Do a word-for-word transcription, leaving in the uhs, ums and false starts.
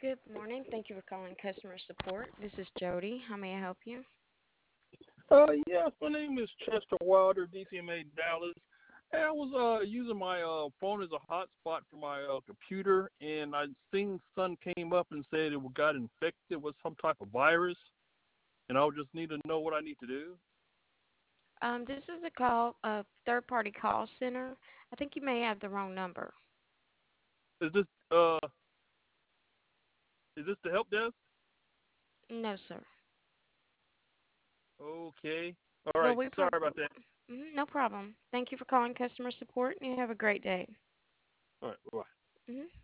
Good morning. Thank you for calling customer support. This is Jody. How may I help you? Uh, yes, my name is Chester Wilder, D C M A Dallas. Hey, I was uh using my uh phone as a hotspot for my uh computer, and I seen something came up and said it got infected with some type of virus, and I would just need to know what I need to do. Um, this is a call, a third-party call center. I think you may have the wrong number. Is this uh is this the help desk? No, sir. Okay. All Well, right. we Sorry pro- about that. mhm, no problem. Thank you for calling customer support, and you have a great day. All right. Bye. Mhm.